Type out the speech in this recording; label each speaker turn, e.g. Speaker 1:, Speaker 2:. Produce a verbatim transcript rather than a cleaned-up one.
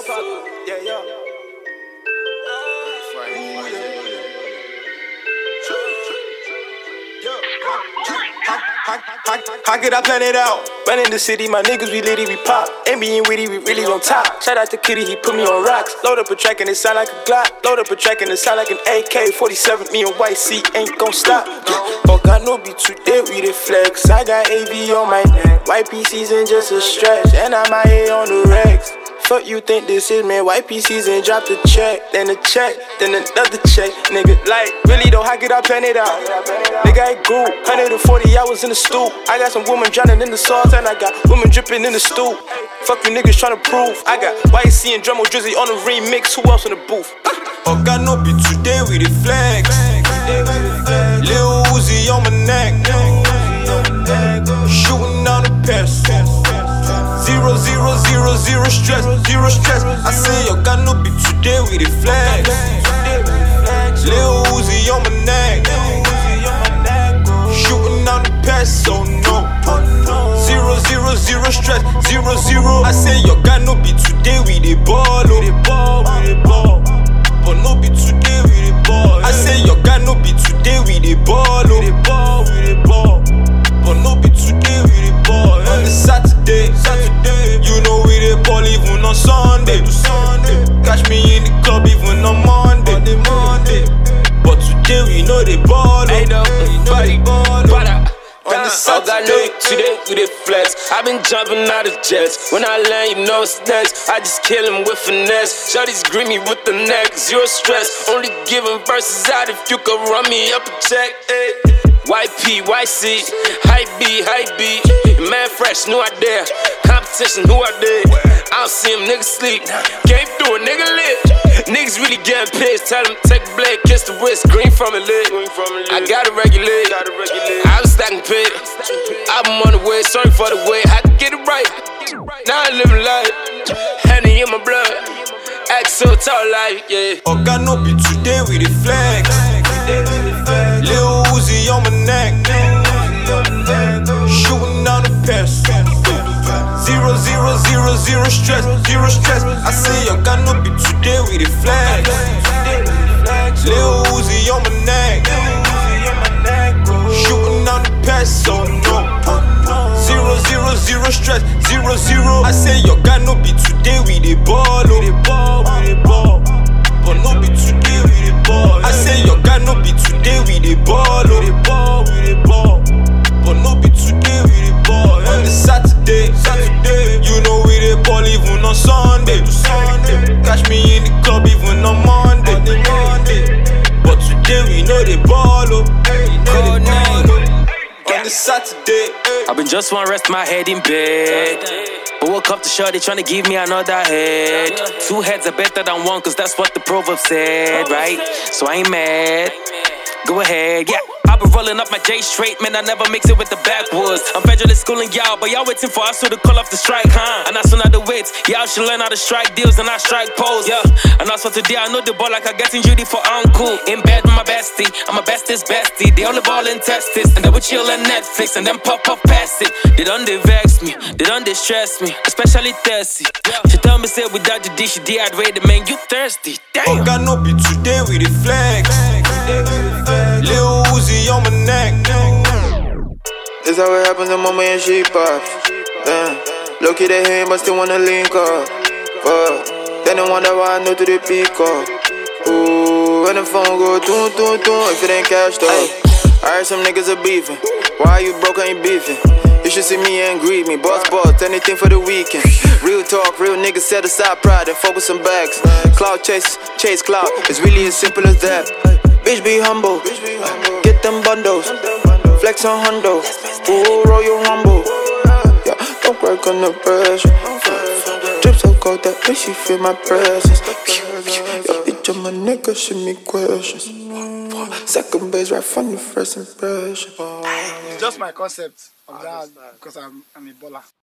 Speaker 1: Yeah, yeah. How could I plan it out? Running the city, my niggas, we litty, we pop. Ain't being witty, we really on top. Shout out to Kitty, he put me on rocks. Load up a track and it sound like a Glock. Load up a track and it sound like an A K forty-seven. Me and White C ain't gon' stop. Fuck, I know be today, we the flex. I got A V on my neck. White P Cs ain't just a stretch. And I'm out here on the Rex. Fuck you think this is, man? White P Cs and drop the check, then a check, then another check. Nigga, like, really though, how could I plan it out? Nigga, I grew one hundred forty hours in the stool. I got some women drowning in the sauce, and I got women dripping in the stew. Fuck you niggas tryna prove. I got White C and Drummo Drizzy on the remix. Who else in the booth? Fuck, I know be today we the flex. Lil Uzi on my neck. Shooting on the pest. Zero, zero, zero, zero stress, zero stress. I say, yo, got no be today with the flex. Lil Uzi on my neck. Shooting on the pest, so no. Zero, zero, zero stress, zero, zero. I say, yo, got no be today with the ball, oh. The ball, with the ball. But no be today with the ball. I say, yo, got no be today with the ball, oh. The ball, with the ball. But no be today with the ball. On the Saturday, Saturday, you know we the ball even on Sunday. Sunday, catch me in the club even on Monday. Monday, Monday. But today we know the ball. I know, we know the ball. On the Saturday,
Speaker 2: today we the flex. I been jumping out of jets. When I land, you know it's next. I just kill him with finesse. Shorty's greeny with the neck, zero stress. Only giving verses out if you could run me up a check. Ay. White P, White C, Hype B, Hype B. Man fresh, new idea. Competition, who I did. I don't see him, niggas sleep. Came through a nigga lit. Niggas really getting pissed. Tell him take a blade, kiss the wrist. Green from it lit. I gotta regulate. I was stacking pit. I'm on the way, sorry for the wait. I can get it right. Now I live life. Henny in my blood. Act so tall like, yeah.
Speaker 1: Oh, God, no be today with the flex. Lil Uzi on my neck. Shooting on the pest. Zero, zero, zero, zero stress, zero stress. I say, yo, got no be today with the flex. Lil Uzi on my neck. Shooting on the pest, so no. Zero, zero, zero stress, zero, zero. I say, yo, got no be today with the ball, oh. The ball, with the ball. But no be today with the ball. I say, yo, got no be today with the ball, oh. The ball, with the ball. But no be today with the ball. On the Saturday, Saturday, you know we the ball even on Sunday. Sunday, catch me in the club even on Monday. Monday, Monday. But today we know the ball, oh. We know the ball, oh. On the Saturday,
Speaker 2: I've been just wanna rest my head in bed. But woke up to shorty tryna give me another head. Two heads are better than one, cause that's what the proverb said, right? So I ain't mad. Go ahead, yeah. I've been rolling up my J straight, man, I never mix it with the backwoods. I'm federally schooling y'all, but y'all waiting for us to call off the strike, huh? And that's another wits. Y'all should learn how to strike deals and not strike pose, yeah. And that's for today, I know the ball like I get in Judy for uncle. In bed with my bestie, I'm my bestest bestie. They only ball in testis, and then we chill on Netflix, and then pop up past it. They done they vex me, they done they stress me, especially thirsty. She tell me, say without the dish, she dehydrated, man, you thirsty. Damn.
Speaker 1: Oh, God, no be today with the flex. Lil Uzi on my neck.
Speaker 3: This how it happens the moment and she pops. Damn. Lucky they hear but still wanna link up. Fuck. Then they wonder why I know to the peak up. Ooh, when the phone go toon toon toon if it ain't cashed up. I heard some niggas are beefing. Why you broke and you beefing? You should see me and greet me. Boss boss, anything for the weekend. Real talk, real niggas set aside pride and focus on bags. Cloud chase, chase cloud. It's really as simple as that. Bitch be humble, get them bundles, flex on hundo, ooh, Royal Rumble. Yeah, don't break on the pressure. Drip so cold that bitch, she feel my presence. Yo, bitch, I'm a nigga, she me questions. Second base right from the first impression.
Speaker 4: It's just my concept of that because I'm, I'm a baller.